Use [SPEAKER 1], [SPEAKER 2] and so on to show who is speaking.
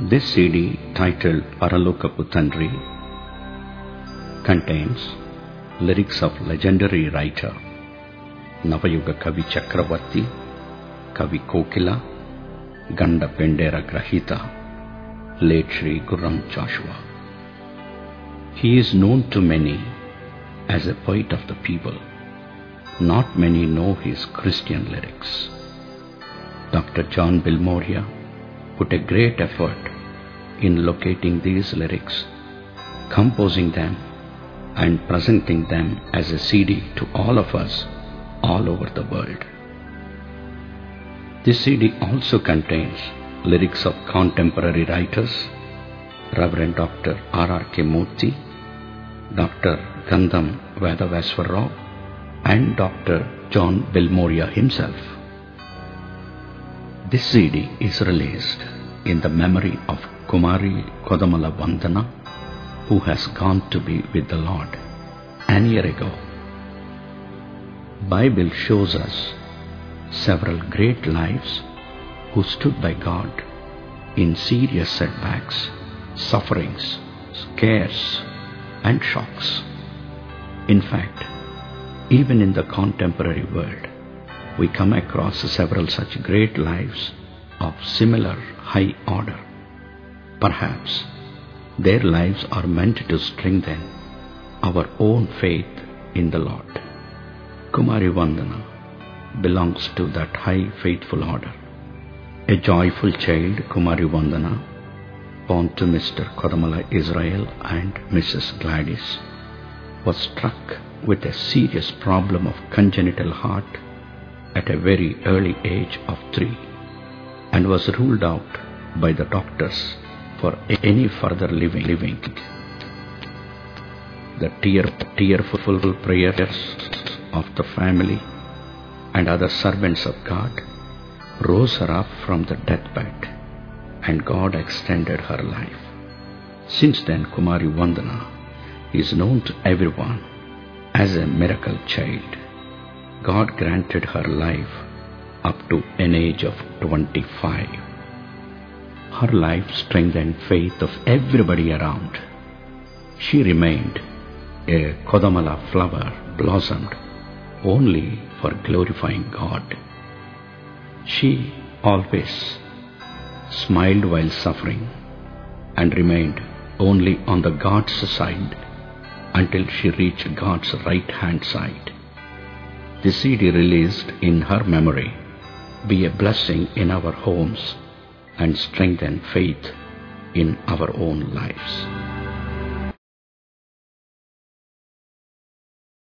[SPEAKER 1] This CD, titled Paralokapu Tandri, contains lyrics of legendary writer Navayuga Kavi Chakravarti, Kavi Kokila, Ganda Pendera Grahita, late Shri Gurram Joshua. He is known to many as a poet of the people. Not many know his Christian lyrics. Dr. John Bilmoria put a great effort in locating these lyrics, composing them and presenting them as a CD to all of us all over the world. This CD also contains lyrics of contemporary writers, Reverend Dr. R.R.K. Murthy, Dr. Gandham Vedaveswar Rao, and Dr. John Bilmoria himself. This CD is released in the memory of Kumari Kodamala Vandana, who has gone to be with the Lord an year ago. Bible shows us several great lives who stood by God in serious setbacks, sufferings, scares, and shocks. In fact, even in the contemporary world, we come across several such great lives of similar high order. Perhaps their lives are meant to strengthen our own faith in the Lord. Kumari Vandana belongs to that high faithful order. A joyful child, Kumari Vandana, born to Mr. Kodamala Israel and Mrs. Gladys, was struck with a serious problem of congenital heart at a very early age of 3 and was ruled out by the doctors for any further living. The tearful prayers of the family and other servants of God rose her up from the deathbed, and God extended her life. Since then, Kumari Vandana is known to everyone as a miracle child. God granted her life up to an age of 25. Her life strengthened faith of everybody around. She remained a Kodamala flower blossomed only for glorifying God. She always smiled while suffering and remained only on the God's side until she reached God's right-hand side. The CD released in her memory be a blessing in our homes and strengthen faith in our own lives.